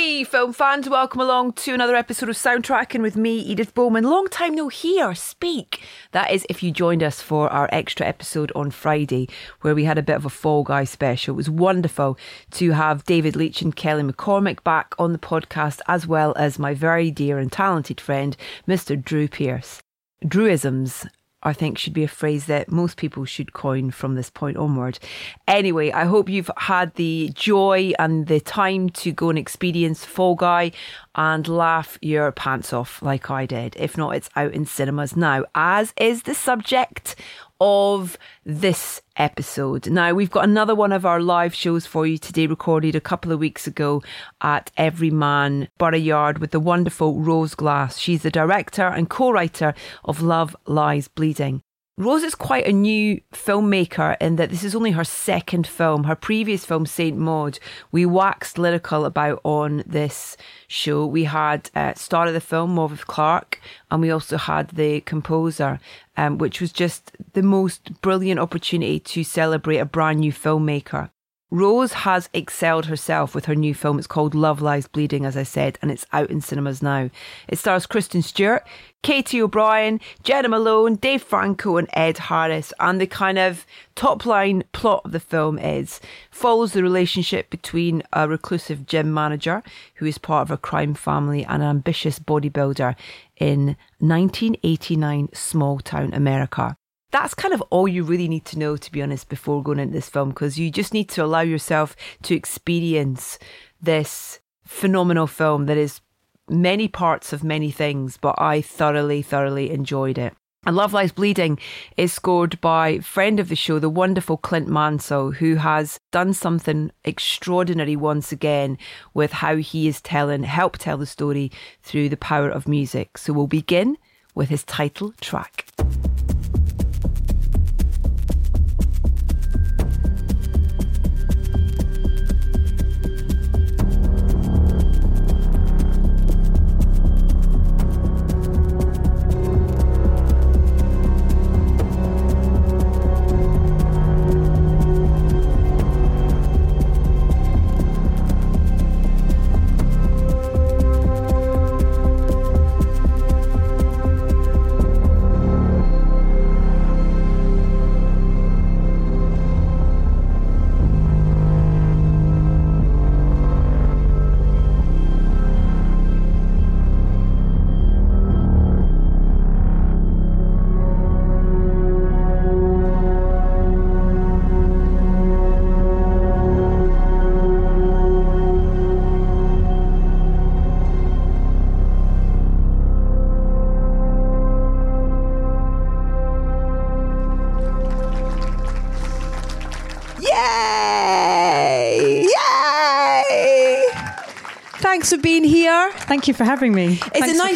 Hey film fans, welcome along to another episode of Soundtracking with me, Edith Bowman. Long time no hear, speak. That is if you joined us for our extra episode on Friday where we had a bit of a Fall Guy special. It was wonderful to have David Leitch and Kelly McCormick back on the podcast, as well as my very dear and talented friend, Mr. Drew Pearce. Drewisms, I think, should be a phrase that most people should coin from this point onward. Anyway, I hope you've had the joy and the time to go and experience Fall Guy and laugh your pants off like I did. If not, it's out in cinemas now, as is the subject of this episode. Now, we've got another one of our live shows for you today, recorded a couple of weeks ago at Everyman Borough Yard with the wonderful Rose Glass. She's the director and co-writer of Love Lies Bleeding. Rose is quite a new filmmaker in that this is only her second film. Her previous film, Saint Maud, we waxed lyrical about on this show. We had star of the film, Maurice Clark, and we also had the composer, which was just the most brilliant opportunity to celebrate a brand new filmmaker. Rose has excelled herself with her new film. It's called Love Lies Bleeding, as I said, and it's out in cinemas now. It stars Kristen Stewart, Katie O'Brien, Jenna Malone, Dave Franco and Ed Harris. And the kind of top line plot of the film follows the relationship between a reclusive gym manager who is part of a crime family and an ambitious bodybuilder in 1989 small town America. That's kind of all you really need to know, to be honest, before going into this film, because you just need to allow yourself to experience this phenomenal film that is many parts of many things, but I thoroughly enjoyed it. And Love Lies Bleeding is scored by friend of the show, the wonderful Clint Mansell, who has done something extraordinary once again with how he is helped tell the story through the power of music. So we'll begin with his title track. Thanks for being here. Thank you for having me. Is it nice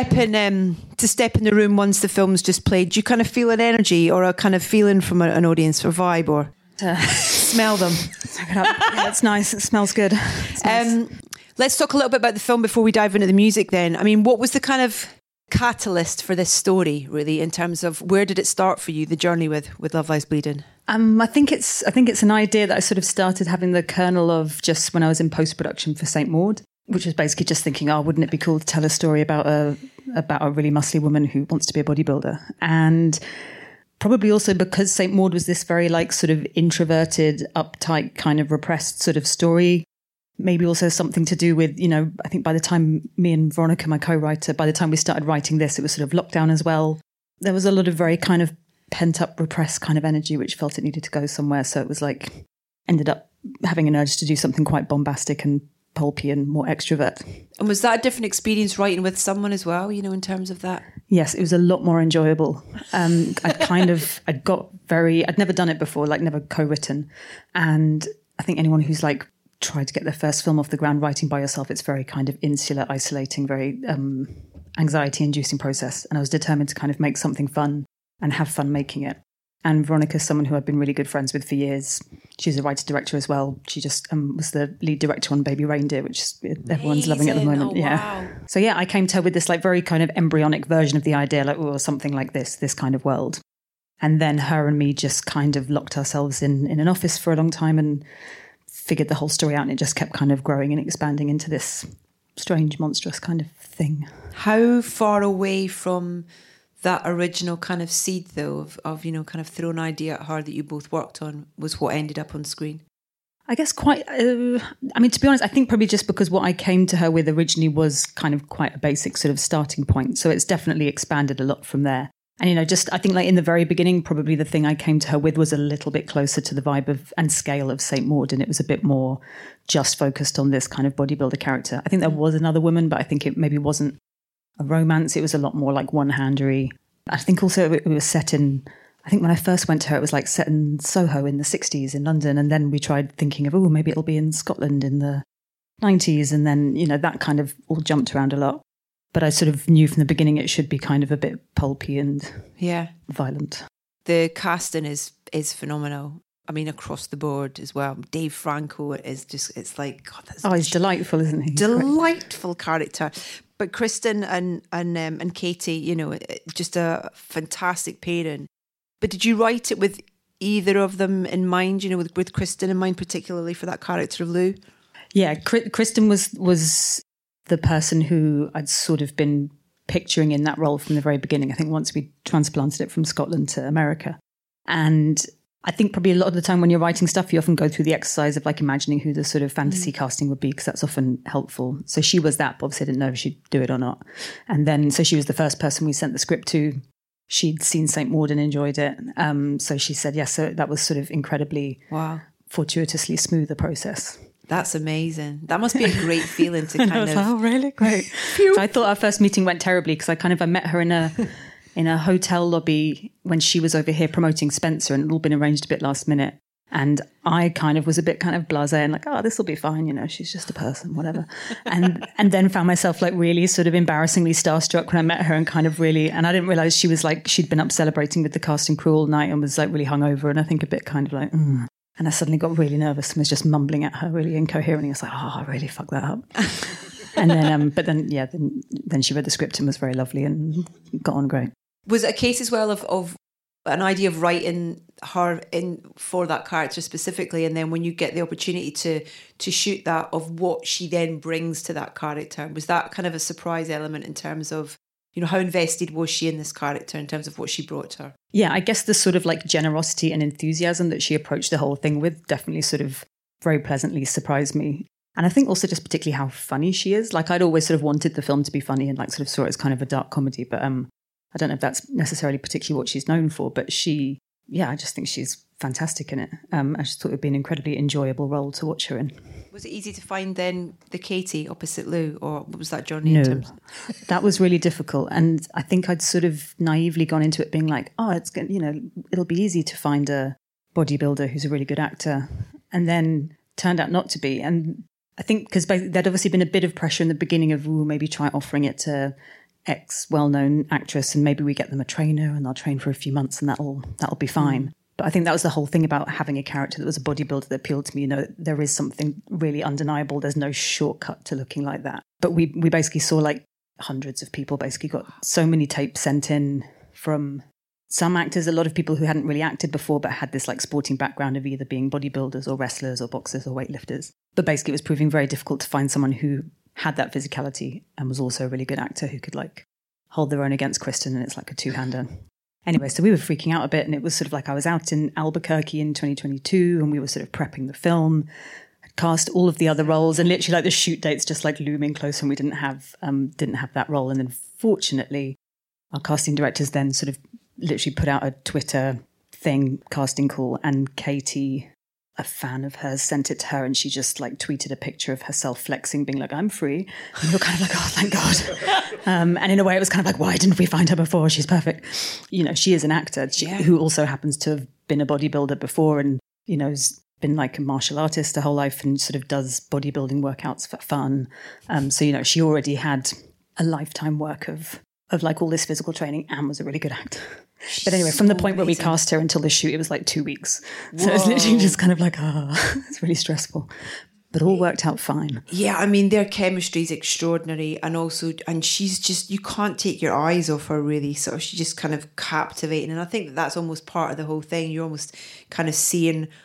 to step in the room once the film's just played? Do you kind of feel an energy or a kind of feeling from an audience or vibe, or smell them? Yeah, it's nice. It smells good. Nice. Let's talk a little bit about the film before we dive into the music then. I mean, what was the kind of catalyst for this story, really, in terms of where did it start for you, the journey with Love Lies Bleeding? I think it's an idea that I sort of started having the kernel of just when I was in post-production for Saint Maud, which was basically just thinking, wouldn't it be cool to tell a story about a really muscly woman who wants to be a bodybuilder? And probably also because Saint Maud was this very sort of introverted, uptight, kind of repressed sort of story. Maybe also something to do with, I think by the time me and Veronica, my co-writer, by the time we started writing this, it was sort of lockdown as well. There was a lot of very kind of pent up, repressed kind of energy, which felt it needed to go somewhere. So it was ended up having an urge to do something quite bombastic and pulpy and more extrovert. And was that a different experience writing with someone as well, in terms of that? Yes, it was a lot more enjoyable. I'd never done it before, never co-written. And I think anyone who's tried to get their first film off the ground writing by yourself, it's very kind of insular, isolating, very anxiety-inducing process. And I was determined to kind of make something fun and have fun making it. And Veronica's someone who I've been really good friends with for years. She's a writer-director as well. She just was the lead director on Baby Reindeer, which everyone's loving at the moment. Oh, yeah. Wow. So yeah, I came to her with this very kind of embryonic version of the idea, something like this kind of world. And then her and me just kind of locked ourselves in an office for a long time and figured the whole story out, and it just kept kind of growing and expanding into this strange, monstrous kind of thing. How far away from that original kind of seed, though, of kind of thrown idea at her that you both worked on was what ended up on screen? I guess quite, to be honest, I think probably just because what I came to her with originally was kind of quite a basic sort of starting point. So it's definitely expanded a lot from there. And, I think like in the very beginning, probably the thing I came to her with was a little bit closer to the vibe of and scale of St. Maud. And it was a bit more just focused on this kind of bodybuilder character. I think there was another woman, but I think it maybe wasn't a romance. It was a lot more like one-handery. I think also it was set in, I think when I first went to her, it was like set in Soho in the 60s in London. And then we tried thinking of, maybe it'll be in Scotland in the 90s. And then, that kind of all jumped around a lot. But I sort of knew from the beginning it should be kind of a bit pulpy and violent. The casting is phenomenal. I mean, across the board as well. Dave Franco is just, it's like, God, that's he's delightful, isn't he? Delightful character. But Kristen and Katie, just a fantastic pairing. But did you write it with either of them in mind, with Kristen in mind, particularly for that character of Lou? Yeah, Kristen was the person who I'd sort of been picturing in that role from the very beginning. I think once we transplanted it from Scotland to America. And I think probably a lot of the time when you're writing stuff, you often go through the exercise of like imagining who the sort of fantasy casting would be, because that's often helpful. So she was that, but obviously I didn't know if she'd do it or not. And then, so she was the first person we sent the script to. She'd seen St. Maud and enjoyed it. So she said yes. So that was sort of incredibly fortuitously smooth a process. That's amazing. That must be a great feeling to kind of... Oh, really? Great. So I thought our first meeting went terribly because I met her in a hotel lobby when she was over here promoting Spencer, and it had all been arranged a bit last minute. And I kind of was a bit kind of blasé and like, this will be fine, she's just a person, whatever. And then found myself like really sort of embarrassingly starstruck when I met her, and kind of really, and I didn't realise she was like, she'd been up celebrating with the cast and crew all night and was like really hungover, and I think a bit kind of like, And I suddenly got really nervous and was just mumbling at her really incoherently. I was like, I really fucked that up. And then, then she read the script and was very lovely and got on great. Was it a case as well of an idea of writing her in for that character specifically, and then when you get the opportunity to shoot that, of what she then brings to that character? Was that kind of a surprise element in terms of, how invested was she in this character in terms of what she brought to her? Yeah, I guess the sort of like generosity and enthusiasm that she approached the whole thing with definitely sort of very pleasantly surprised me. And I think also just particularly how funny she is. Like I'd always sort of wanted the film to be funny and like sort of saw it as kind of a dark comedy, but I don't know if that's necessarily particularly what she's known for, but I just think she's fantastic in it. I just thought it would be an incredibly enjoyable role to watch her in. Was it easy to find then the Katie opposite Lou, or what was that journey in terms? That was really difficult. And I think I'd sort of naively gone into it being like, it's good, it'll be easy to find a bodybuilder who's a really good actor. And then turned out not to be. And I think because there'd obviously been a bit of pressure in the beginning of, maybe try offering it to X well-known actress and maybe we get them a trainer and they'll train for a few months and that'll be fine. But I think that was the whole thing about having a character that was a bodybuilder that appealed to me. There is something really undeniable. There's no shortcut to looking like that. But we basically saw like hundreds of people basically got so many tapes sent in from some actors, a lot of people who hadn't really acted before but had this like sporting background of either being bodybuilders or wrestlers or boxers or weightlifters. But basically it was proving very difficult to find someone who had that physicality and was also a really good actor who could like hold their own against Kristen, and it's like a two-hander. Anyway, so we were freaking out a bit, and it was sort of like I was out in Albuquerque in 2022 and we were sort of prepping the film, I'd cast all of the other roles, and literally like the shoot dates just like looming close, and we didn't have that role. And then fortunately our casting directors then sort of literally put out a Twitter thing, casting call, and Katie, a fan of hers, sent it to her, and she just like tweeted a picture of herself flexing, being like, I'm free. And you're kind of like, thank God. And in a way it was kind of like, why didn't we find her before? She's perfect. She is an actor who also happens to have been a bodybuilder before and, has been like a martial artist her whole life and sort of does bodybuilding workouts for fun. So, she already had a lifetime work of like all this physical training and was a really good actor. But anyway, from the point where we cast her until the shoot, it was like 2 weeks. So it was literally just kind of like, it's really stressful. But all worked out fine. Yeah, I mean, their chemistry is extraordinary. And she's just, you can't take your eyes off her really. So she's just kind of captivating. And I think that's almost part of the whole thing. You're almost kind of seeing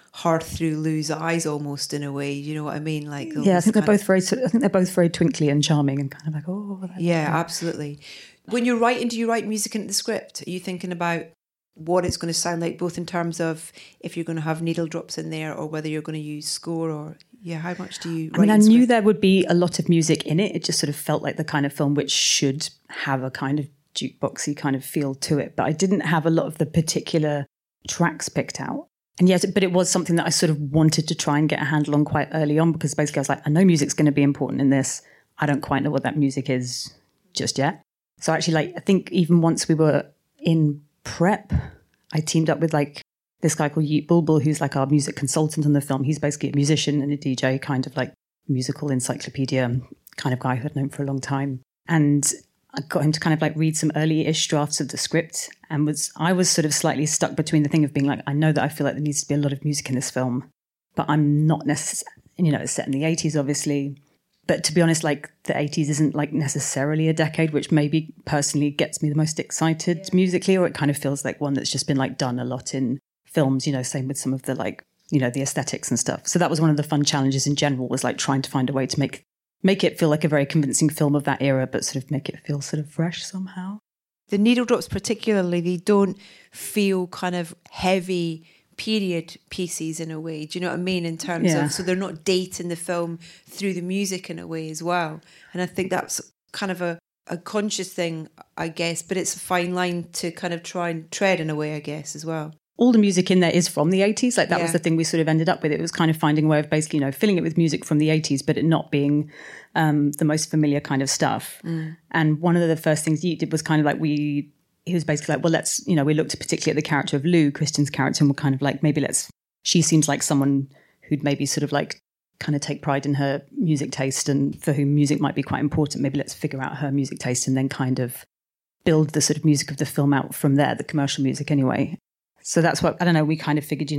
her through Lou's eyes almost in a way. You know what I mean? Like, yeah, I think they're both very twinkly and charming and kind of like, absolutely. When you're writing, do you write music into the script? Are you thinking about what it's going to sound like, both in terms of if you're going to have needle drops in there or whether you're going to use score, or how much do you write? I mean, I knew there would be a lot of music in it. It just sort of felt like the kind of film which should have a kind of jukeboxy kind of feel to it. But I didn't have a lot of the particular tracks picked out. And yet, but it was something that I sort of wanted to try and get a handle on quite early on, because basically I was like, I know music's going to be important in this. I don't quite know what that music is just yet. So actually, like, I think even once we were in prep, I teamed up with like this guy called Yeet Bulbul, who's like our music consultant on the film. He's basically a musician and a DJ, kind of like musical encyclopedia kind of guy who I'd known for a long time. And I got him to kind of like read some early-ish drafts of the script, and I was sort of slightly stuck between the thing of being like, I know that I feel like there needs to be a lot of music in this film, but I'm not necessarily, it's set in the 80s, obviously. But to be honest, like the 80s isn't like necessarily a decade which maybe personally gets me the most excited musically, or it kind of feels like one that's just been like done a lot in films, same with some of the like, the aesthetics and stuff. So that was one of the fun challenges in general, was like trying to find a way to make it feel like a very convincing film of that era, but sort of make it feel sort of fresh somehow. The needle drops particularly, they don't feel kind of heavy period pieces in a way, do you know what I mean, in terms of, so they're not dating the film through the music in a way as well. And I think that's kind of a conscious thing, I guess, but it's a fine line to kind of try and tread in a way, I guess, as well. All the music in there is from the 80s. Like that was the thing we sort of ended up with. It was kind of finding a way of basically, filling it with music from the 80s, but it not being the most familiar kind of stuff. And one of the first things Yeet did was kind of like he was basically like, well, let's, we looked particularly at the character of Lou, Kristen's character, and we're kind of like, maybe she seems like someone who'd maybe sort of like kind of take pride in her music taste and for whom music might be quite important. Maybe let's figure out her music taste and then kind of build the sort of music of the film out from there, the commercial music anyway. So that's what, I don't know, we kind of figured,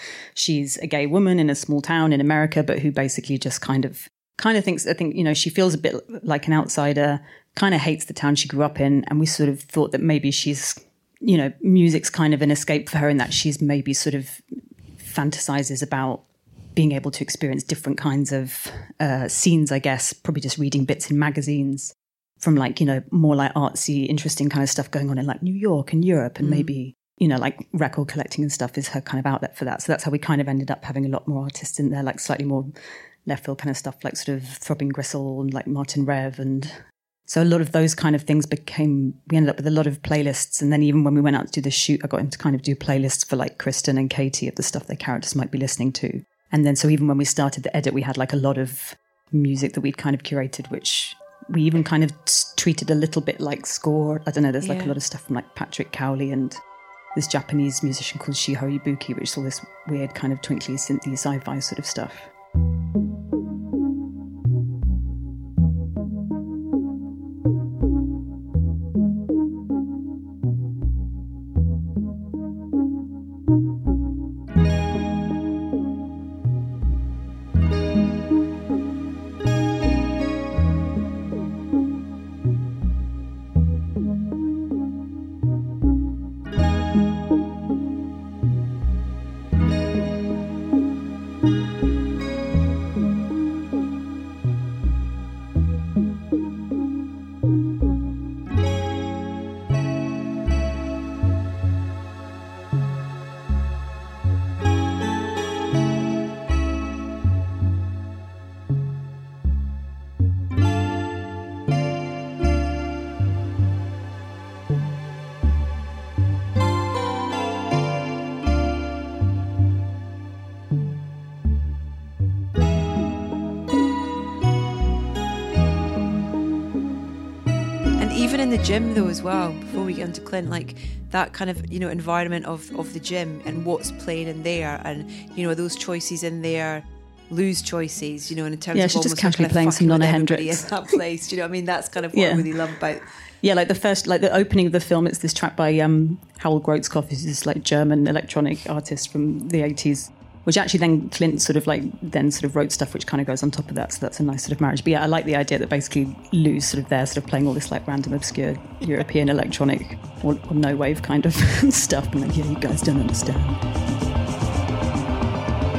she's a gay woman in a small town in America, but who basically just kind of thinks, I think, she feels a bit like an outsider, kind of hates the town she grew up in. And we sort of thought that maybe she's, music's kind of an escape for her, in that she's maybe sort of fantasizes about being able to experience different kinds of scenes, I guess, probably just reading bits in magazines from like, more like artsy, interesting kind of stuff going on in like New York and Europe, and maybe, like record collecting and stuff is her kind of outlet for that. So that's how we kind of ended up having a lot more artists in there, like slightly more left field kind of stuff, like sort of Throbbing Gristle and like Martin Rev. And so a lot of those kind of things we ended up with a lot of playlists. And then even when we went out to do the shoot, I got him to kind of do playlists for like Kristen and Katie of the stuff their characters might be listening to. And then so even when we started the edit, we had like a lot of music that we'd kind of curated, which we even kind of treated a little bit like score. I don't know, there's like a lot of stuff from like Patrick Cowley and this Japanese musician called Shiho Ibuki, which is all this weird kind of twinkly, synthy, sci-fi sort of stuff. In the gym though as well, before we get into Clint, like that kind of environment of the gym and what's playing in there, and those choices in there, Lou's choices, in terms of she's just casually playing some Nona Hendrix in that place. Do you know what I mean? That's kind of what I really love about. Yeah, like the opening of the film, it's this track by Howell Grotzkopf, who's this like German electronic artist from the 80s. Which actually then Clint sort of wrote stuff which kind of goes on top of that. So that's a nice sort of marriage. But yeah, I like the idea that basically Lou's sort of there, sort of playing all this like random obscure European electronic or no wave kind of stuff. And like, yeah, you guys don't understand.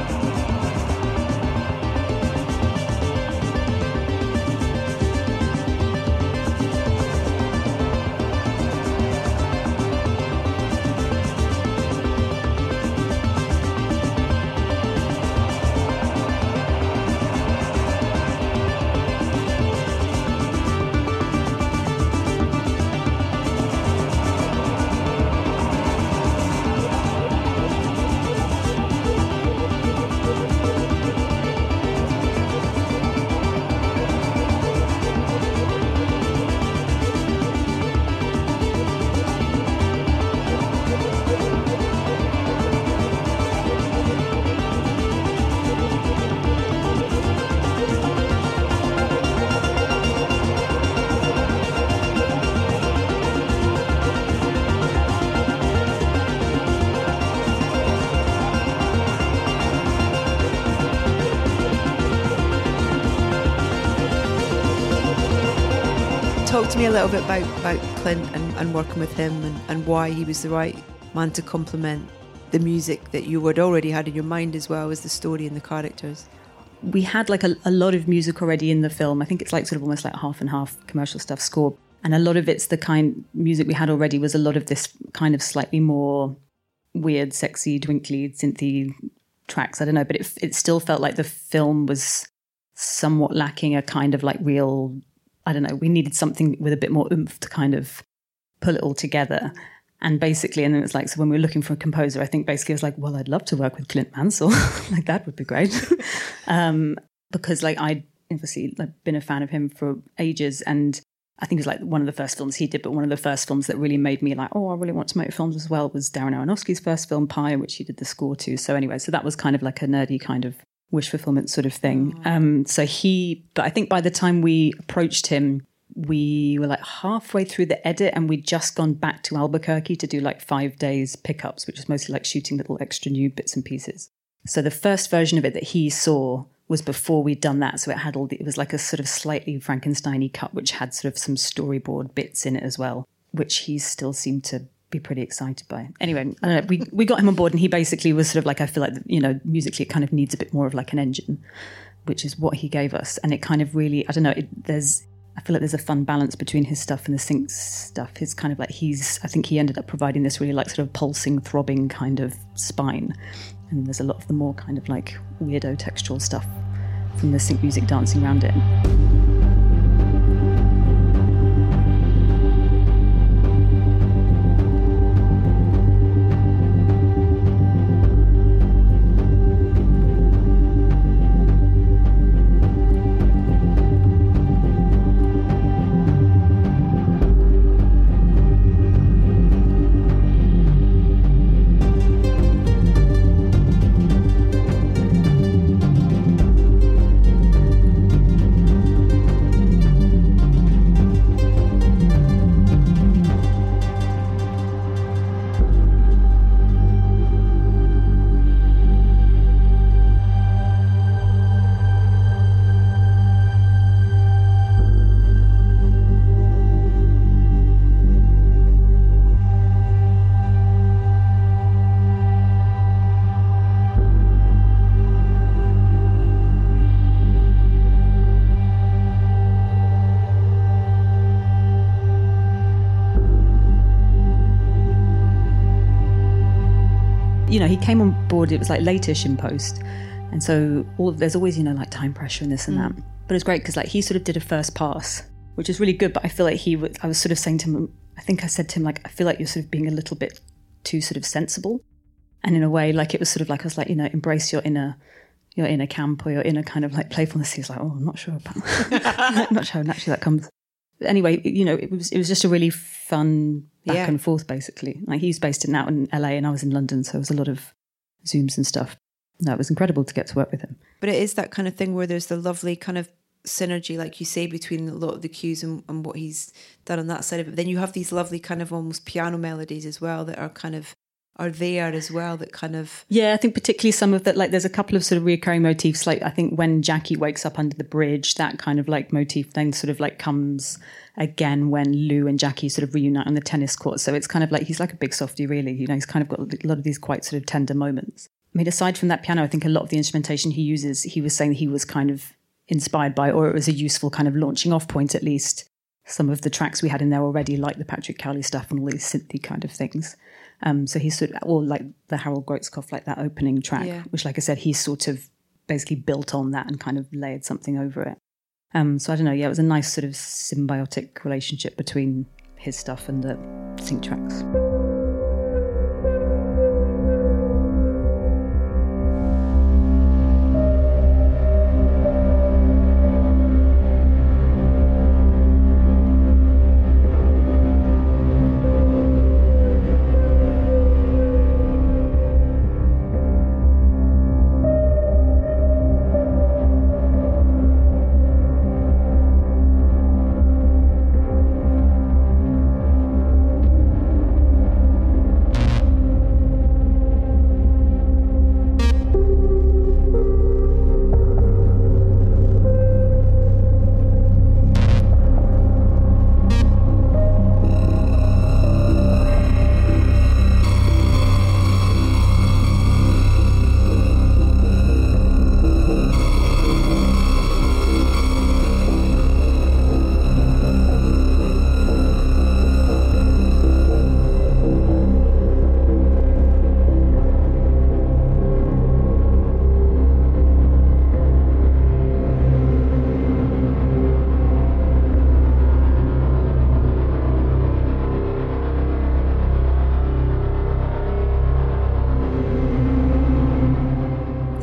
talk to me a little bit about Clint and working with him and why he was the right man to complement the music that you had already had in your mind as well as the story and the characters. We had like a lot of music already in the film. I think it's like sort of almost like half and half commercial stuff score. And a lot of it's the kind music we had already was a lot of this kind of slightly more weird, sexy, twinkly, synthy tracks. I don't know, but it still felt like the film was somewhat lacking a kind of like real, I don't know, we needed something with a bit more oomph to kind of pull it all together. And basically, and then it's like, so when we were looking for a composer, I think basically I was like, well, I'd love to work with Clint Mansell. Like, that would be great. Because like I'd obviously like, been a fan of him for ages. And I think it was like one of the first films he did, but one of the first films that really made me like, oh, I really want to make films as well was Darren Aronofsky's first film, Pi, which he did the score to. So anyway, so that was kind of like a nerdy kind of wish fulfillment sort of thing. But I think by the time we approached him, we were like halfway through the edit and we'd just gone back to Albuquerque to do like 5 days pickups, which was mostly like shooting little extra new bits and pieces. So the first version of it that he saw was before we'd done that. So it had it was like a sort of slightly Frankenstein-y cut, which had sort of some storyboard bits in it as well, which he still seemed to be pretty excited by. Anyway, I don't know, we got him on board and he basically was sort of like, I feel like, you know, musically it kind of needs a bit more of like an engine, which is what he gave us. And it kind of really, I don't know, I feel like there's a fun balance between his stuff and the sync stuff. His kind of like I think he ended up providing this really like sort of pulsing, throbbing kind of spine. And there's a lot of the more kind of like weirdo textual stuff from the sync music dancing around it. You know, he came on board, it was like late-ish in post. And so there's always, you know, like time pressure and this and that. But it's great because like he sort of did a first pass, which is really good. But I feel like I was sort of saying to him, I think I said to him, like, I feel like you're sort of being a little bit too sort of sensible. And in a way, like it was sort of like, I was like, you know, embrace your inner camp or your inner kind of like playfulness. He was like, oh, I'm not sure about I'm not sure how naturally that comes. But anyway, you know, it was just a really fun back and forth, basically. Like he was based out in LA and I was in London, so it was a lot of Zooms and stuff. No, it was incredible to get to work with him. But it is that kind of thing where there's the lovely kind of synergy, like you say, between a lot of the cues and what he's done on that side of it. But then you have these lovely kind of almost piano melodies as well that are kind of are there as well, that kind of... Yeah, I think particularly some of that, like there's a couple of sort of recurring motifs, like I think when Jackie wakes up under the bridge, that kind of like motif then sort of like comes again when Lou and Jackie sort of reunite on the tennis court. So it's kind of like, he's like a big softie really, you know, he's kind of got a lot of these quite sort of tender moments. I mean, aside from that piano, I think a lot of the instrumentation he uses, he was saying he was kind of inspired by, or it was a useful kind of launching off point at least. Some of the tracks we had in there already, like the Patrick Cowley stuff and all these synthy kind of things. So he's sort of, or like the Harold Grotzkoff, like that opening track, which, like I said, he's sort of basically built on that and kind of layered something over it. So I don't know, yeah, it was a nice sort of symbiotic relationship between his stuff and the sync tracks.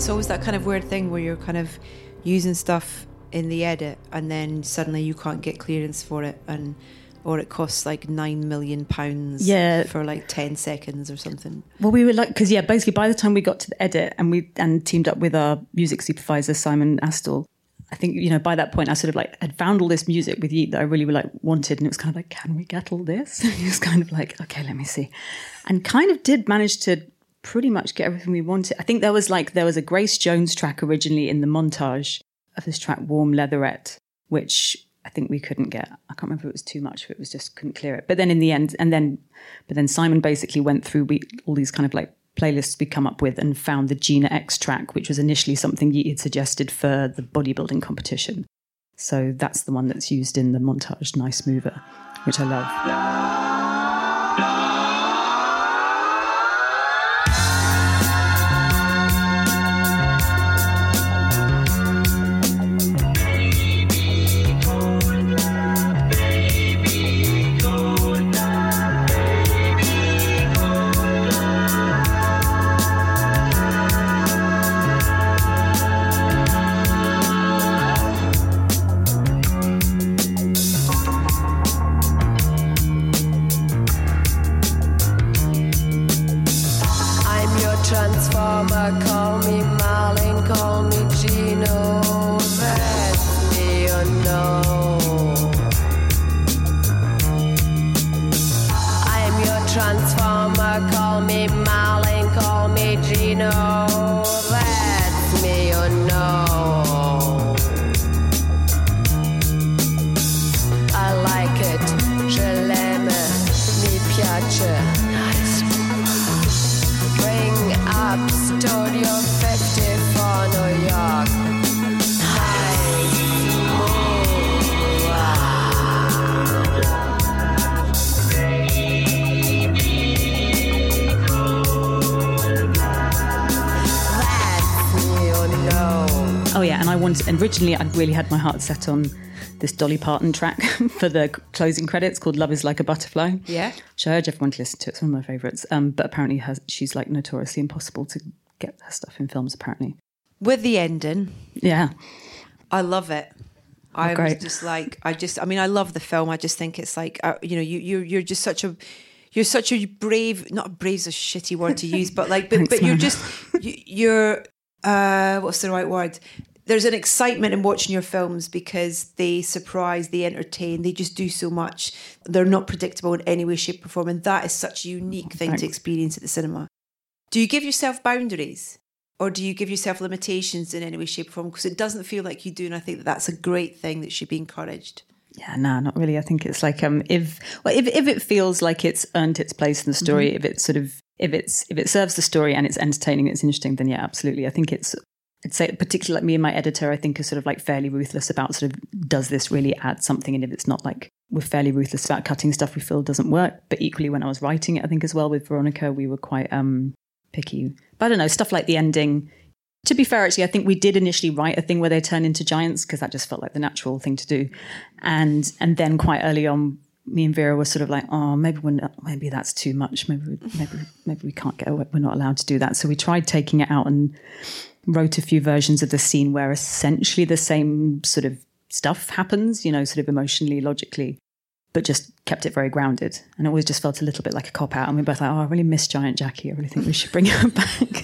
It's always that kind of weird thing where you're kind of using stuff in the edit and then suddenly you can't get clearance for it, or it costs like £9 million for like 10 seconds or something. Well, we were like, because basically by the time we got to the edit and teamed up with our music supervisor Simon Astle, I think, by that point I sort of like had found all this music with Yeat that I really wanted, and it was kind of like, can we get all this? And he was kind of like, okay, let me see, and kind of did manage to pretty much get everything we wanted. I think there was a Grace Jones track originally in the montage of this track Warm Leatherette, which I think we couldn't get. I can't remember if it was too much, but it was just couldn't clear it. But then in the end, but then Simon basically went through all these kind of like playlists we come up with and found the Gina X track, which was initially something Yeat had suggested for the bodybuilding competition. So that's the one that's used in the montage Nice Mover, which I love. And originally I'd really had my heart set on this Dolly Parton track for the closing credits called Love Is Like a Butterfly. Yeah. Which I urge everyone to listen to. It's one of my favourites. But apparently she's like notoriously impossible to get her stuff in films, apparently. With the ending. Yeah. I love it. I great. was just like, I love the film. I just think it's like, you're just such a brave, not brave's a shitty word to use, but like, but you're just, you're, what's the right word? There's an excitement in watching your films because they surprise, they entertain, they just do so much. They're not predictable in any way, shape or form. And that is such a unique thing to experience at the cinema. Do you give yourself boundaries or do you give yourself limitations in any way, shape or form? Because it doesn't feel like you do. And I think that's a great thing that should be encouraged. Yeah, no, not really. I think it's like if it feels like it's earned its place in the story, if it serves the story and it's entertaining, it's interesting, then yeah, absolutely. I think I'd say particularly like me and my editor, I think is sort of like fairly ruthless about sort of, does this really add something? And if it's not, like, we're fairly ruthless about cutting stuff we feel doesn't work. But equally when I was writing it, I think as well with Veronica, we were quite picky. But I don't know, stuff like the ending. To be fair, actually, I think we did initially write a thing where they turn into giants because that just felt like the natural thing to do. And then quite early on, me and Vera were sort of like, oh, maybe that's too much. Maybe we can't get away. We're not allowed to do that. So we tried taking it out and wrote a few versions of the scene where essentially the same sort of stuff happens, sort of emotionally, logically, but just kept it very grounded. And it always just felt a little bit like a cop out. And we were both like, oh, I really miss Giant Jackie. I really think we should bring her back.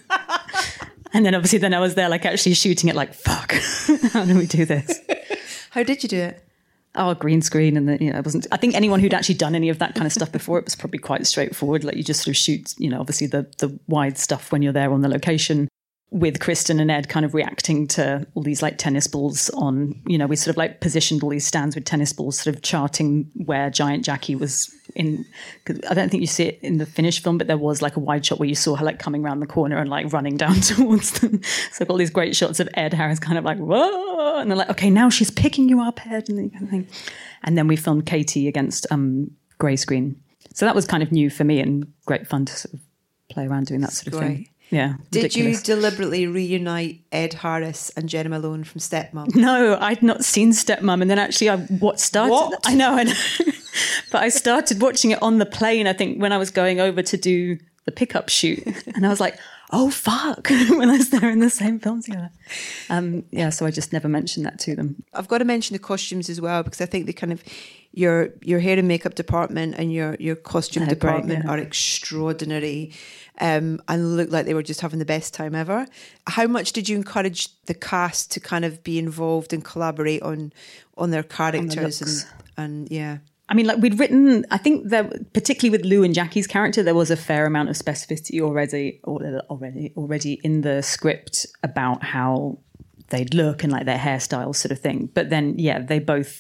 And then obviously I was there like actually shooting it like, fuck, how do we do this? How did you do it? Oh, green screen. And then, it wasn't, I think anyone who'd actually done any of that kind of stuff before, it was probably quite straightforward. Like you just sort of shoot, obviously the wide stuff when you're there on the location, with Kristen and Ed kind of reacting to all these like tennis balls on, we sort of like positioned all these stands with tennis balls sort of charting where Giant Jackie was in. Cause I don't think you see it in the finished film, but there was like a wide shot where you saw her like coming around the corner and like running down towards them. So I've got all these great shots of Ed Harris kind of like, whoa. And they're like, okay, now she's picking you up, Ed. And, kind of thing. And then we filmed Katie against grey screen. So that was kind of new for me and great fun to sort of play around doing that sort of thing. Yeah. Did you deliberately reunite Ed Harris and Jenna Malone from Stepmom? No, I'd not seen Stepmom. And then actually I know. But I started watching it on the plane, I think, when I was going over to do the pickup shoot. And I was like, oh, fuck, realised they're in the same film together. So I just never mentioned that to them. I've got to mention the costumes as well, because I think they kind of, your hair and makeup department and your costume department are extraordinary, and look like they were just having the best time ever. How much did you encourage the cast to kind of be involved and collaborate on their characters and yeah? I mean, like we'd written, I think that particularly with Lou and Jackie's character, there was a fair amount of specificity already in the script about how they'd look and like their hairstyles sort of thing. But then, yeah, they both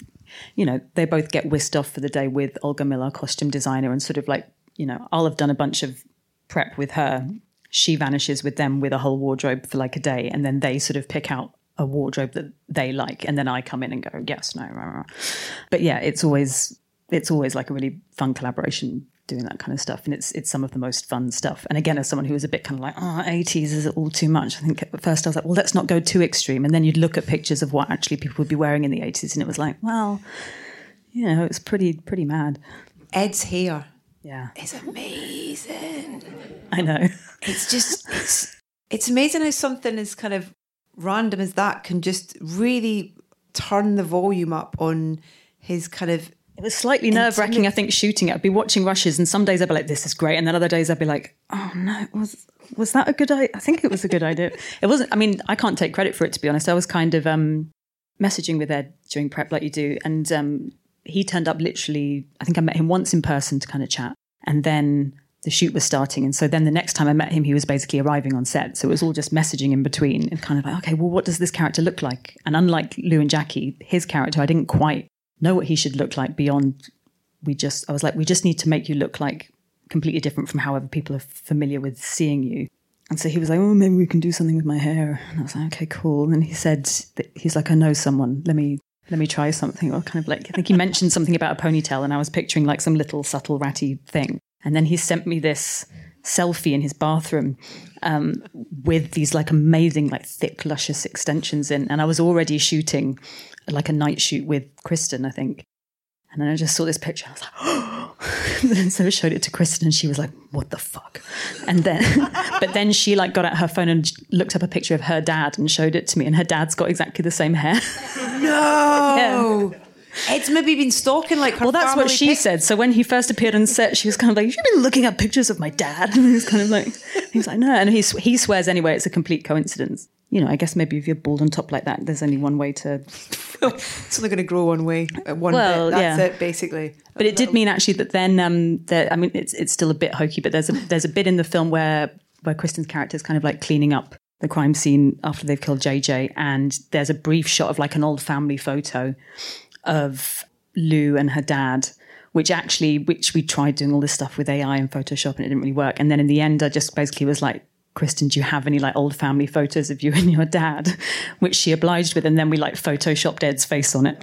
get whisked off for the day with Olga Miller, costume designer, and sort of like, you know, I'll have done a bunch of prep with her. She vanishes with them with a whole wardrobe for like a day, and then they sort of pick out a wardrobe that they like, and then I come in and go, yes, no, rah, rah. But yeah, it's always like a really fun collaboration doing that kind of stuff, and it's some of the most fun stuff. And again, as someone who was a bit kind of like, 80s, is it all too much? I think at first I was like, well, let's not go too extreme. And then you'd look at pictures of what actually people would be wearing in the 80s, and it was like, well, you know, it's pretty mad. Ed's hair, is amazing. I know. It's just it's amazing how something as kind of random as that can just really turn the volume up on his kind of. It was slightly nerve-wracking, I think, shooting it. I'd be watching rushes, and some days I'd be like, this is great. And then other days I'd be like, oh, no, was that a good idea? I think it was a good idea. It wasn't, I mean, I can't take credit for it, to be honest. I was kind of messaging with Ed during prep like you do. And he turned up literally, I think I met him once in person to kind of chat. And then the shoot was starting. And so then the next time I met him, he was basically arriving on set. So it was all just messaging in between and kind of like, okay, well, what does this character look like? And unlike Lou and Jackie, his character, I didn't quite know what he should look like beyond I was like, we just need to make you look like completely different from however people are familiar with seeing you. And so he was like, oh, maybe we can do something with my hair. And I was like, okay, cool. And he said, he's like, I know someone, let me try something. Or kind of like, I think he mentioned something about a ponytail, and I was picturing like some little subtle ratty thing. And then he sent me this selfie in his bathroom with these like amazing, like thick, luscious extensions in. And I was already shooting like a night shoot with Kristen, I think. And then I just saw this picture. I was like, oh. And so I showed it to Kristen, and she was like, what the fuck? And then, but then she like got out her phone and looked up a picture of her dad and showed it to me. And her dad's got exactly the same hair. No. Yeah. Ed's maybe been stalking like her. Well, that's what she said. So when he first appeared on set, she was kind of like, you've been looking at pictures of my dad. And he was kind of like, no. And he swears anyway, it's a complete coincidence. You know, I guess maybe if you're bald on top like that, there's only one way to. It's only going to grow one way, bit. That's it, basically. But it did mean actually that then, I mean, it's still a bit hokey, but there's a bit in the film where Kristen's character is kind of like cleaning up the crime scene after they've killed JJ, and there's a brief shot of like an old family photo of Lou and her dad, which we tried doing all this stuff with AI and Photoshop, and it didn't really work. And then in the end, I just basically was like, Kristen, do you have any like old family photos of you and your dad? Which she obliged with, and then we like Photoshopped Ed's face on it,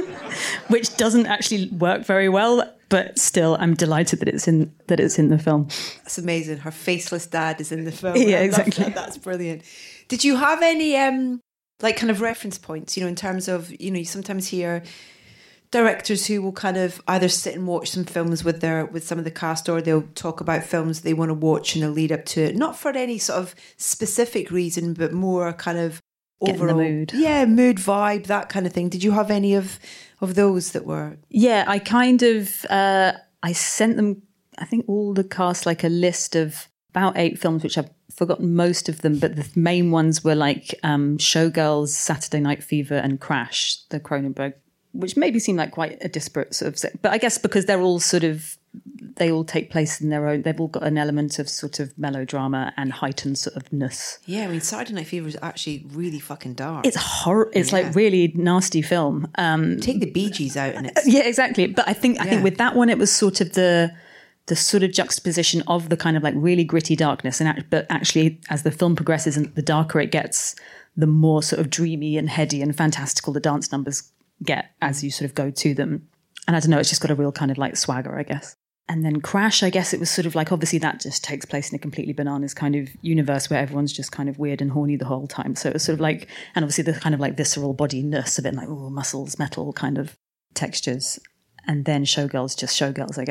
which doesn't actually work very well, but still, I'm delighted that it's in the film. That's amazing. Her faceless dad is in the film. Yeah, exactly. That's brilliant. Did you have any like kind of reference points? You know, in terms of, you know, you sometimes hear directors who will kind of either sit and watch some films with some of the cast, or they'll talk about films they want to watch in the lead up to it, not for any sort of specific reason, but more kind of overall mood. Yeah, mood, vibe, that kind of thing. Did you have any of those that were? Yeah, I kind of I sent them, I think, all the cast like a list of about 8 films, which I've forgotten most of them, but the main ones were like Showgirls, Saturday Night Fever, and Crash, the Cronenberg, which maybe seem like quite a disparate sort of, but I guess because they're all they all take place in their own, they've all got an element of sort of melodrama and heightened sort of ness. Yeah, I mean, Saturday Night Fever is actually really fucking dark. It's It's like really nasty film. Take the Bee Gees out and it's... Yeah, exactly. But I think with that one, it was sort of the sort of juxtaposition of the kind of like really gritty darkness. But actually, as the film progresses and the darker it gets, the more sort of dreamy and heady and fantastical the dance numbers get as you sort of go to them. And I don't know, it's just got a real kind of like swagger, I guess. And then Crash, I guess it was sort of like, obviously that just takes place in a completely bananas kind of universe where everyone's just kind of weird and horny the whole time. So it was sort of like, and obviously the kind of like visceral bodiness of it, like, oh, muscles, metal kind of textures. And then Showgirls, just Showgirls, I guess.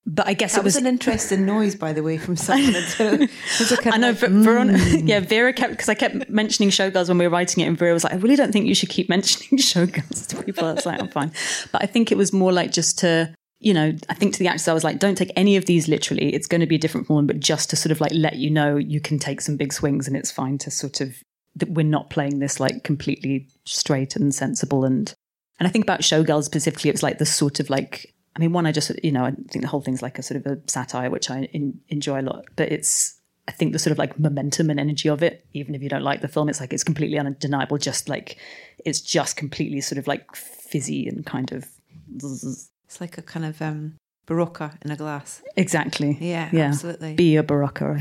But I guess that it was an interesting noise, by the way, from someone. I know, Vera kept, because I kept mentioning Showgirls when we were writing it, and Vera was like, I really don't think you should keep mentioning Showgirls to people. I was like, I'm fine. But I think it was more like just to, you know, I think to the actors, I was like, don't take any of these literally. It's going to be a different form, but just to sort of like let you know you can take some big swings, and it's fine to sort of, that we're not playing this like completely straight and sensible. And I think about Showgirls specifically, it was like the sort of like, I mean, one, I just, you know, I think the whole thing's like a sort of a satire, which I enjoy a lot. But it's, I think the sort of like momentum and energy of it, even if you don't like the film, it's like, it's completely undeniable. Just like, it's just completely sort of like fizzy and kind of. It's like a kind of Barocca in a glass. Exactly. Yeah, absolutely. Be a Barocca, I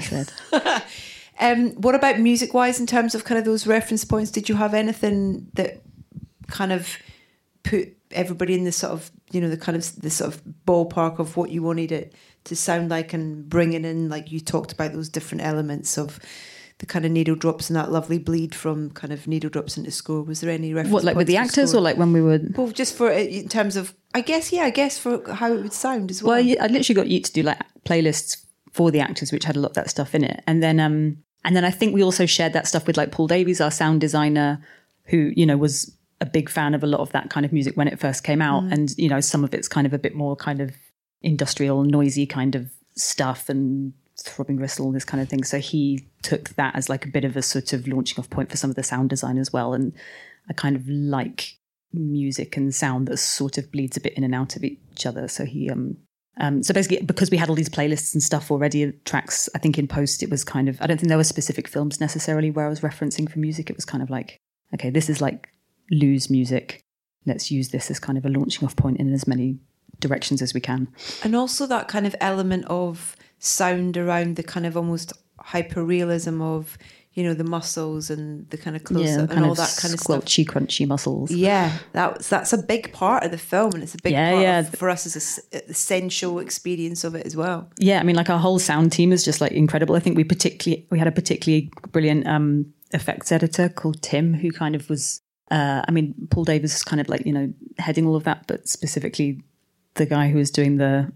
said. What about music-wise in terms of kind of those reference points? Did you have anything that kind of put everybody in the sort of, you know, the sort of ballpark of what you wanted it to sound like, and bringing in, like you talked about, those different elements of the kind of needle drops and that lovely bleed from kind of needle drops into score? Was there any reference? What, like with the actors, or like when we were? Well, just for in terms of, I guess for how it would sound as well. Well, I literally got you to do like playlists for the actors, which had a lot of that stuff in it, and then I think we also shared that stuff with like Paul Davies, our sound designer, who, you know, was a big fan of a lot of that kind of music when it first came out. And, you know, some of it's kind of a bit more kind of industrial, noisy kind of stuff, and throbbing gristle, all this kind of thing. So he took that as like a bit of a sort of launching off point for some of the sound design as well. And I kind of like music and sound that sort of bleeds a bit in and out of each other. So he, so basically, because we had all these playlists and stuff already, tracks, I think in post, it was kind of, I don't think there were specific films necessarily where I was referencing for music. It was kind of like, okay, this is like Lou's music. Let's use this as kind of a launching off point in as many directions as we can. And also that kind of element of sound around the kind of almost hyper-realism of, you know, the muscles and the kind of close-up and all that kind of stuff. Squelchy, crunchy muscles. Yeah, that's a big part of the film, and it's a big part for us as an essential experience of it as well. Yeah, I mean, like our whole sound team is just like incredible. I think we had a particularly brilliant effects editor called Tim, who kind of was, I mean, Paul Davies is kind of like, you know, heading all of that, but specifically the guy who was doing the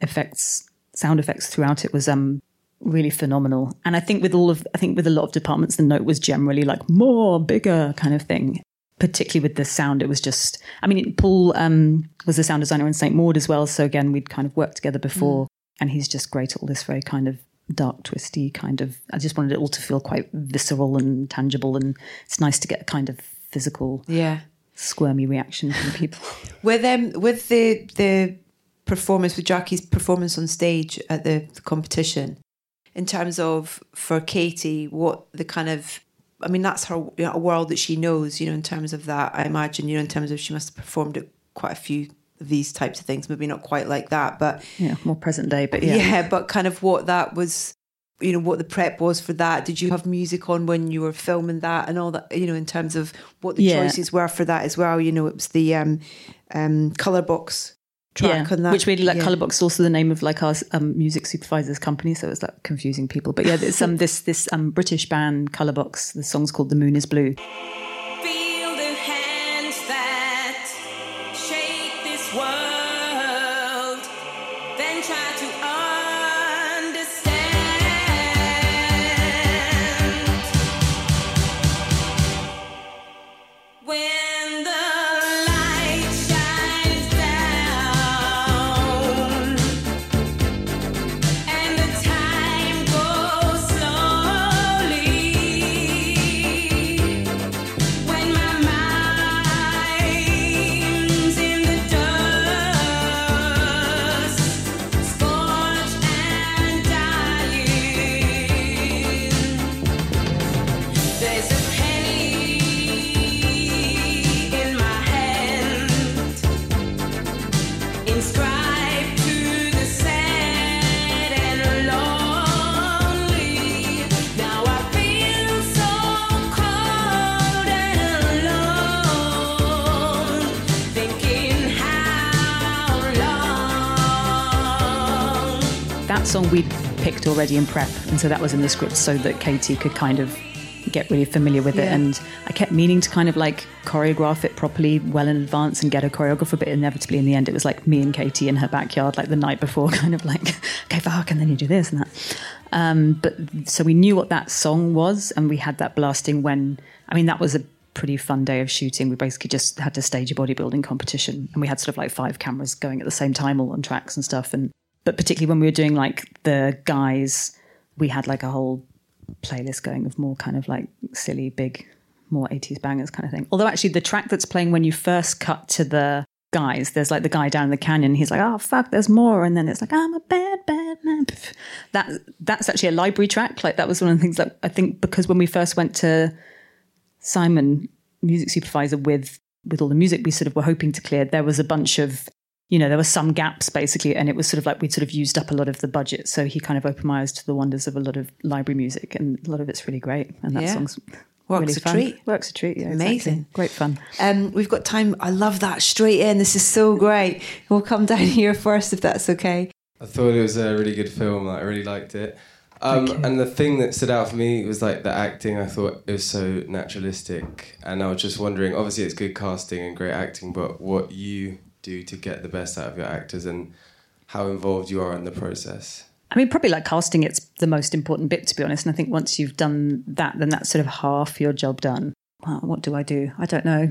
sound effects throughout it was really phenomenal. And I think with a lot of departments, the note was generally like more, bigger kind of thing. Particularly with the sound, it was just, I mean, Paul was the sound designer in St. Maud as well. So again, we'd kind of worked together before, and he's just great at all this very kind of dark, twisty kind of, I just wanted it all to feel quite visceral and tangible. And it's nice to get a kind of physical, squirmy reaction from people. With the performance, with Jackie's performance on stage at the competition, in terms of, for Katie, what the kind of, I mean, that's her, you know, a world that she knows, you know, in terms of that, I imagine, you know, in terms of she must have performed at quite a few of these types of things, maybe not quite like that, but more present day, but but kind of what that was, you know, what the prep was for that. Did you have music on when you were filming that and all that, you know, in terms of what the choices were for that as well? You know, it was the Colour Box track on that. Which really, like, Colour Box is also the name of like our music supervisor's company, so it's like confusing people. But yeah, there's this British band, Colour Box, the song's called The Moon is Blue. Feel the hands that shake this world, then try to understand. When the light shines down and the time goes slowly, when my mind's in the dust, scorched and dying, there's a penny in my hand, inscribed to the sad and lonely. Now I feel so cold and alone, thinking how long. That song we'd picked already in prep, and so that was in the script so that Katie could kind of get really familiar with it. Yeah. And I kept meaning to kind of like choreograph it properly well in advance and get a choreographer, but inevitably in the end it was like me and Katie in her backyard like the night before, kind of like, okay, fuck, and then you do this and that. But so we knew what that song was, and we had that blasting when, I mean, that was a pretty fun day of shooting. We basically just had to stage a bodybuilding competition, and we had sort of like 5 cameras going at the same time all on tracks and stuff. But particularly when we were doing like the guys, we had like a whole playlist going of more kind of like silly, big, more 80s bangers kind of thing. Although actually the track that's playing when you first cut to the guys, there's like the guy down in the canyon, he's like, oh fuck, there's more, and then it's like, I'm a bad man. That's actually a library track. Like that was one of the things that I think, because when we first went to Simon, music supervisor, with all the music we sort of were hoping to clear, there was a bunch of, you know, there were some gaps basically, and it was sort of like we'd sort of used up a lot of the budget. So he kind of opened my eyes to the wonders of a lot of library music, and a lot of it's really great. And that song's Works really a fun. treat. Works a treat, yeah. Amazing. Exactly. Great fun. We've got time. I love that. Straight in. This is so great. We'll come down here first if that's okay. I thought it was a really good film. I really liked it. And the thing that stood out for me was like the acting. I thought it was so naturalistic, and I was just wondering, obviously it's good casting and great acting, but what you do to get the best out of your actors and how involved you are in the process. I mean, probably like casting, it's the most important bit, to be honest. And I think once you've done that, then that's sort of half your job done. Well, what do? I don't know.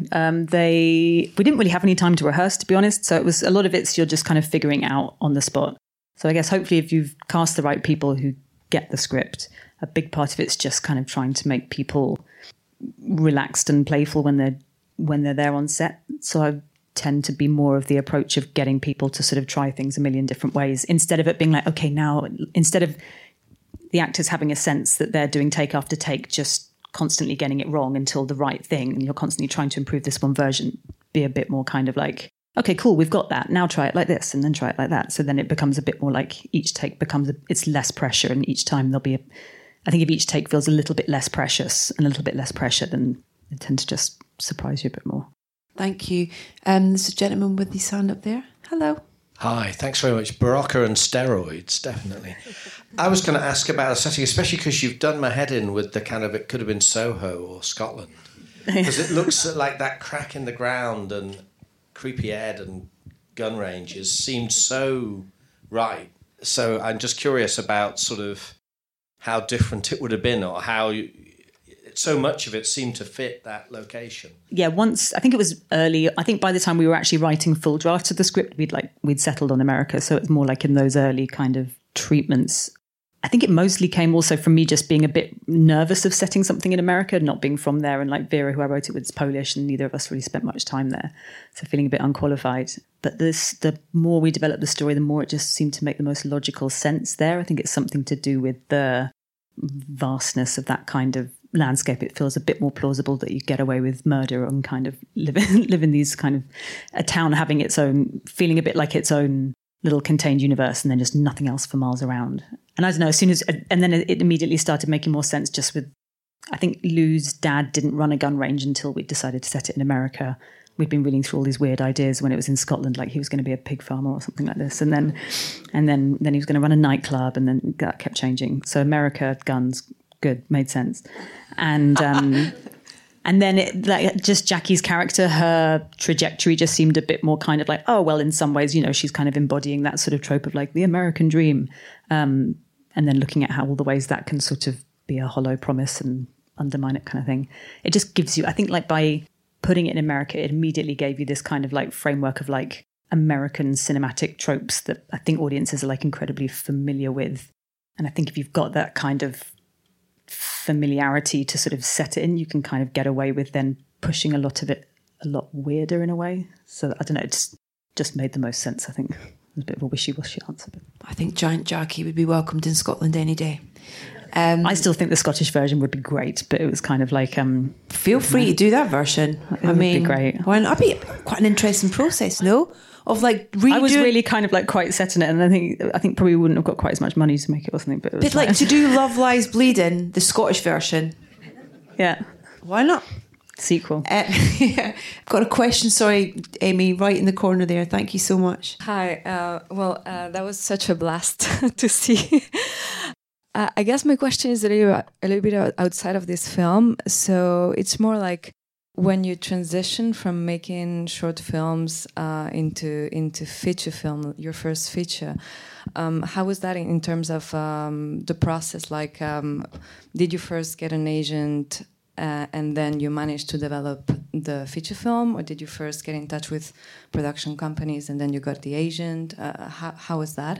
We didn't really have any time to rehearse, to be honest. So it was a lot of it's you're just kind of figuring out on the spot. So I guess hopefully if you've cast the right people who get the script, a big part of it's just kind of trying to make people relaxed and playful when they're there on set. So I tend to be more of the approach of getting people to sort of try things a million different ways, instead of it being like, okay, now, instead of the actors having a sense that they're doing take after take, just constantly getting it wrong until the right thing, and you're constantly trying to improve this one version, be a bit more kind of like, okay, cool, we've got that, now try it like this and then try it like that. So then it becomes a bit more like each take becomes it's less pressure, and each time there'll be I think if each take feels a little bit less precious and a little bit less pressure, then it tends to just surprise you a bit more. Thank you. There's a gentleman with his hand up there. Hello. Hi, thanks very much. Barocca and steroids, definitely. I was going to ask about a setting, especially because you've done my head in with the kind of, it could have been Soho or Scotland. Because it looks like that crack in the ground and Creepy Ed and gun ranges seemed so right. So I'm just curious about sort of how different it would have been, or how so much of it seemed to fit that location. Yeah, once, I think it was early, I think by the time we were actually writing full drafts of the script, we'd settled on America. So it was more like in those early kind of treatments. I think it mostly came also from me just being a bit nervous of setting something in America, not being from there. And like Vera, who I wrote it with, is Polish, and neither of us really spent much time there. So feeling a bit unqualified. But the more we developed the story, the more it just seemed to make the most logical sense there. I think it's something to do with the vastness of that kind of landscape. It feels a bit more plausible that you get away with murder and kind of live in these kind of a town having its own, feeling a bit like its own little contained universe, and then just nothing else for miles around. And I don't know, and then it immediately started making more sense just with, I think Lou's dad didn't run a gun range until we decided to set it in America. We'd been reading through all these weird ideas when it was in Scotland, like he was going to be a pig farmer or something like this. And then he was going to run a nightclub, and then that kept changing. So America, guns, good, made sense. And and then it, like, just Jackie's character, her trajectory just seemed a bit more kind of like, oh, well, in some ways, you know, she's kind of embodying that sort of trope of like the American dream. And then looking at how all the ways that can sort of be a hollow promise and undermine it kind of thing. It just gives you, I think, like by putting it in America, it immediately gave you this kind of like framework of like American cinematic tropes that I think audiences are like incredibly familiar with. And I think if you've got that kind of familiarity to sort of set it in, you can kind of get away with then pushing a lot of it a lot weirder in a way. So I don't know, it just made the most sense, I think. It was a bit of a wishy-washy answer. But I think Giant Jackie would be welcomed in Scotland any day. I still think the Scottish version would be great, but it was kind of like... feel free to do that version. It would be great. Well, that'd be quite an interesting process, no? Of like redoing... I was really kind of like quite set in it, and I think probably wouldn't have got quite as much money to make it or something. But it was like to do Love Lies Bleeding, the Scottish version. Yeah. Why not? Sequel. Yeah. I've got a question, sorry, Amy, right in the corner there. Thank you so much. Hi. That was such a blast to see. I guess my question is a little bit outside of this film. So it's more like when you transition from making short films into feature film, your first feature. How was that in terms of the process? Like, did you first get an agent and then you managed to develop the feature film, or did you first get in touch with production companies and then you got the agent? How was that?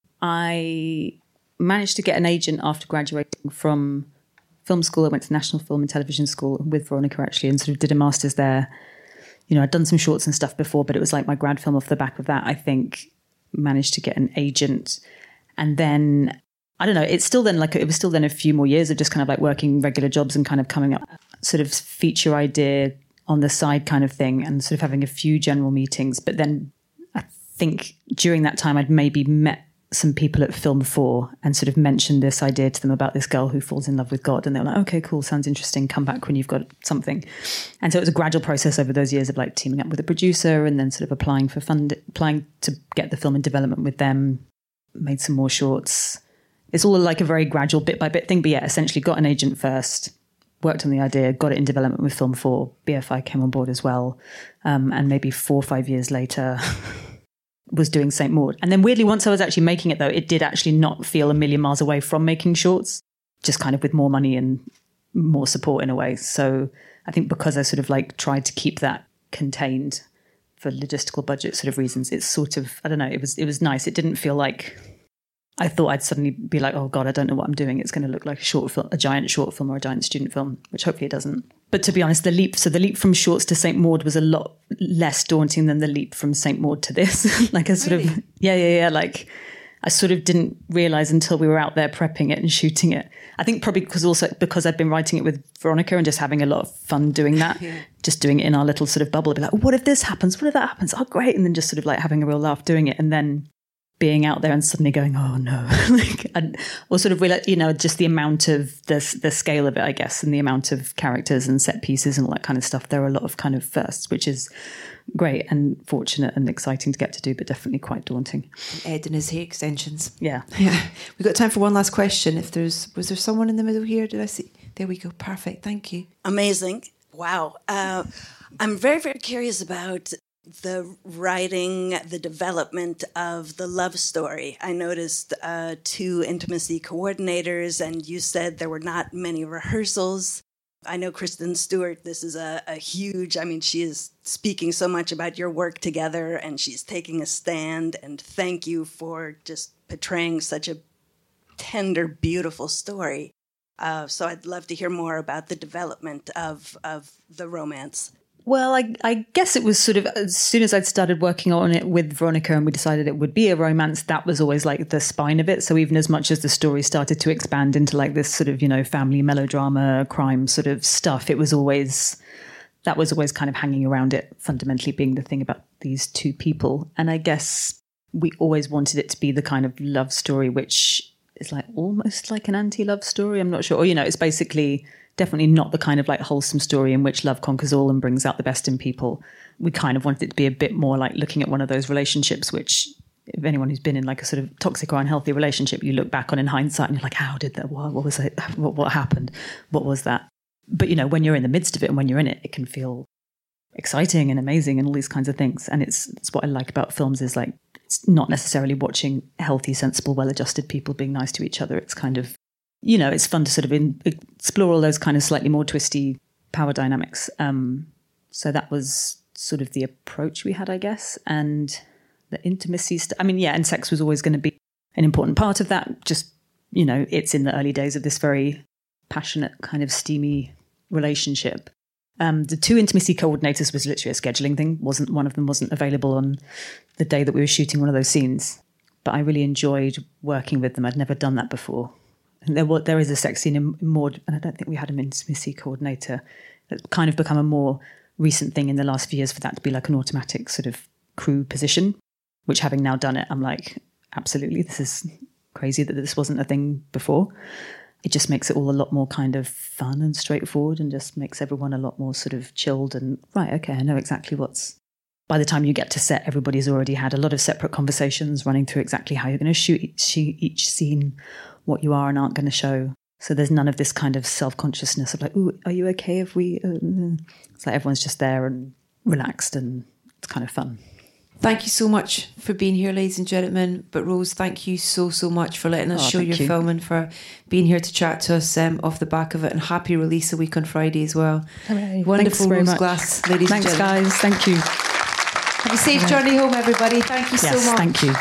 I managed to get an agent after graduating from film school. I went to National Film and Television School with Veronica, actually, and sort of did a master's there. You know, I'd done some shorts and stuff before, but it was like my grad film off the back of that, I think. Managed to get an agent. And then, I don't know, it was still then a few more years of just kind of like working regular jobs and kind of coming up sort of feature idea on the side kind of thing, and sort of having a few general meetings. But then I think during that time I'd maybe met some people at Film 4 and sort of mentioned this idea to them about this girl who falls in love with God. And they were like, okay, cool, sounds interesting. Come back when you've got something. And so it was a gradual process over those years of like teaming up with a producer and then sort of applying to get the film in development with them, made some more shorts. It's all like a very gradual bit by bit thing. But yeah, essentially got an agent first, worked on the idea, got it in development with Film 4. BFI came on board as well. And maybe 4 or 5 years later... was doing St. Maud. And then weirdly, once I was actually making it, though, it did actually not feel a million miles away from making shorts, just kind of with more money and more support in a way. So I think because I sort of like tried to keep that contained for logistical budget sort of reasons, it's sort of, I don't know, it was nice. It didn't feel like I thought I'd suddenly be like, oh God, I don't know what I'm doing. It's going to look like a giant short film or a giant student film, which hopefully it doesn't. But to be honest, the leap from shorts to St. Maud was a lot less daunting than the leap from St. Maud to this. Like I sort of, yeah. Like I sort of didn't realize until we were out there prepping it and shooting it. I think probably because I'd been writing it with Veronica and just having a lot of fun doing that, just doing it in our little sort of bubble. I'd be like, what if this happens? What if that happens? Oh, great. And then just sort of like having a real laugh doing it. And then being out there and suddenly going, oh no, or sort of, you know, just the amount of the scale of it, I guess, and the amount of characters and set pieces and all that kind of stuff. There are a lot of kind of firsts, which is great and fortunate and exciting to get to do, but definitely quite daunting. Ed and his hair extensions. Yeah. We've got time for one last question. Was there someone in the middle here? Did I see? There we go. Perfect. Thank you. Amazing. Wow. I'm very, very curious about the writing, the development of the love story. I noticed 2 intimacy coordinators, and you said there were not many rehearsals. I know Kristen Stewart, this is a huge, I mean, she is speaking so much about your work together, and she's taking a stand, and thank you for just portraying such a tender, beautiful story. So I'd love to hear more about the development of the romance. Well, I guess it was sort of, as soon as I'd started working on it with Veronica and we decided it would be a romance, that was always like the spine of it. So even as much as the story started to expand into like this sort of, you know, family melodrama, crime sort of stuff, that was always kind of hanging around it, fundamentally being the thing about these 2 people. And I guess we always wanted it to be the kind of love story, which is like almost like an anti-love story. I'm not sure. Or, you know, it's basically... definitely not the kind of like wholesome story in which love conquers all and brings out the best in people. We kind of wanted it to be a bit more like looking at one of those relationships, which if anyone who's been in like a sort of toxic or unhealthy relationship, you look back on in hindsight and you're like, how did that, what was it? What happened? What was that? But, you know, when you're in the midst of it and when you're in it, it can feel exciting and amazing and all these kinds of things. And it's what I like about films is like, it's not necessarily watching healthy, sensible, well-adjusted people being nice to each other. It's kind of, you know, it's fun to sort of explore all those kind of slightly more twisty power dynamics. So that was sort of the approach we had, I guess. And the intimacy and sex was always going to be an important part of that. Just, you know, it's in the early days of this very passionate kind of steamy relationship. The 2 intimacy coordinators was literally a scheduling thing. One of them wasn't available on the day that we were shooting one of those scenes. But I really enjoyed working with them. I'd never done that before. And there is a sex scene in Maud, and I don't think we had an intimacy coordinator. That's kind of become a more recent thing in the last few years for that to be like an automatic sort of crew position, which having now done it, I'm like, absolutely, this is crazy that this wasn't a thing before. It just makes it all a lot more kind of fun and straightforward and just makes everyone a lot more sort of chilled and, right, okay, I know exactly what's... By the time you get to set, everybody's already had a lot of separate conversations running through exactly how you're going to shoot each scene, what you are and aren't going to show. So there's none of this kind of self-consciousness of like, ooh, are you okay if we... It's like everyone's just there and relaxed, and it's kind of fun. Thank you so much for being here, ladies and gentlemen. But Rose, thank you so much for letting us show your film and for being here to chat to us off the back of it. And happy release a week on Friday as well. Hooray. Wonderful Rose Glass, ladies and gentlemen. Thanks, guys. Thank you. Have a safe journey home, everybody. Thank you so much. Thank you.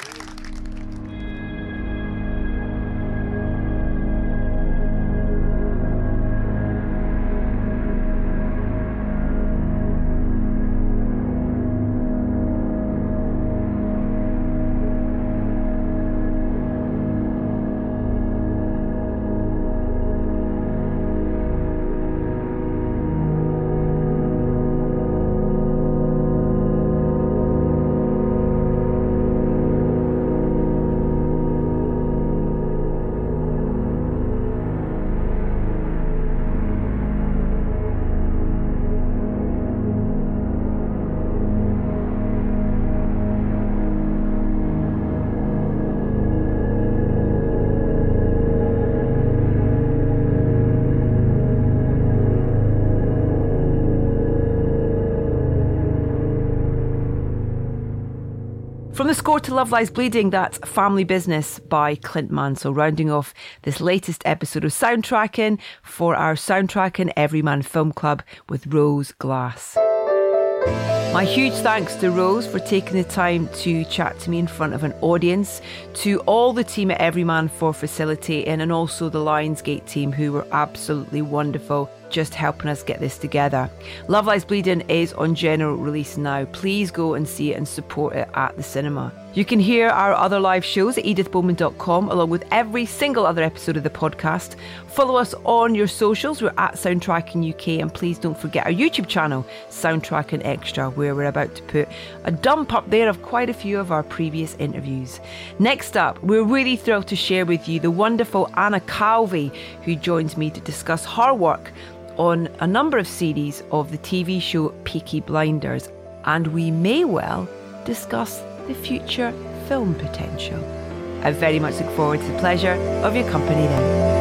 From the score to Love Lies Bleeding, that's Family Business by Clint Mansell, rounding off this latest episode of Soundtracking for our Soundtracking Everyman Film Club with Rose Glass. My huge thanks to Rose for taking the time to chat to me in front of an audience, to all the team at Everyman for facilitating, and also the Lionsgate team who were absolutely wonderful, just helping us get this together. Love Lies Bleeding is on general release now. Please go and see it and support it at the cinema. You can hear our other live shows at edithbowman.com, along with every single other episode of the podcast. Follow us on your socials. We're at Soundtracking UK, and please don't forget our YouTube channel, Soundtracking Extra, where we're about to put a dump up there of quite a few of our previous interviews. Next up, we're really thrilled to share with you the wonderful Anna Calvi, who joins me to discuss her work on a number of series of the TV show Peaky Blinders, and we may well discuss the future film potential. I very much look forward to the pleasure of your company then.